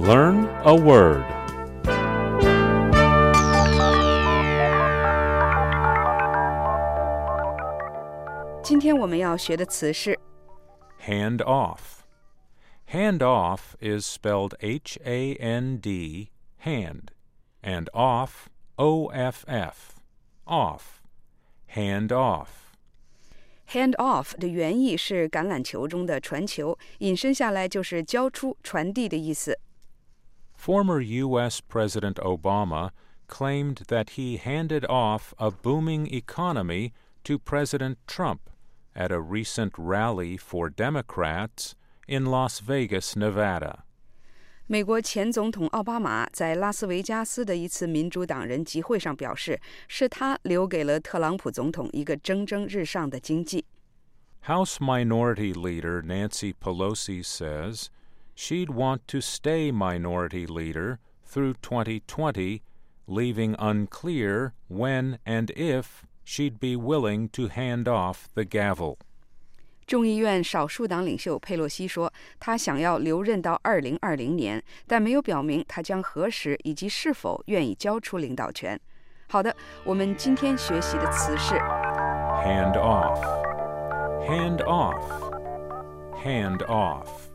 Learn a word. 今天我们要学的词是 Hand off. Hand off is spelled H-A-N-D, hand, and off, O-F-F, off, hand off. hand off 的原意是橄榄球中的传球，引申下来就是交出、传递的意思。 Former U.S. President Obama claimed that he handed off a booming economy to President Trump at a recent rally for Democrats in Las Vegas, Nevada. 美国前总统奥巴马在拉斯维加斯的一次民主党人集会上表示，是他留给了特朗普总统一个蒸蒸日上的经济。 House Minority Leader Nancy Pelosi says she'd want to stay Minority Leader through 2020, leaving unclear when and if she'd be willing to hand off the gavel. 众议院少数党领袖佩洛西说，他想要留任到2020年，但没有表明他将何时以及是否愿意交出领导权。好的，我们今天学习的词是 Hand off. Hand off. Hand off.